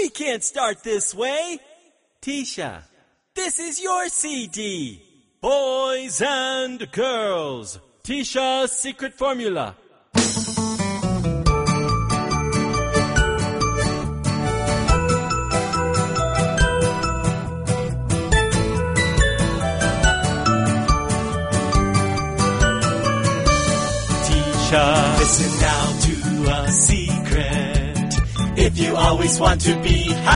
We can't start this way. Tisha. This is your CD. Boys and girls. Tisha's secret formula. Tisha, listen now to a secret. If you always want to be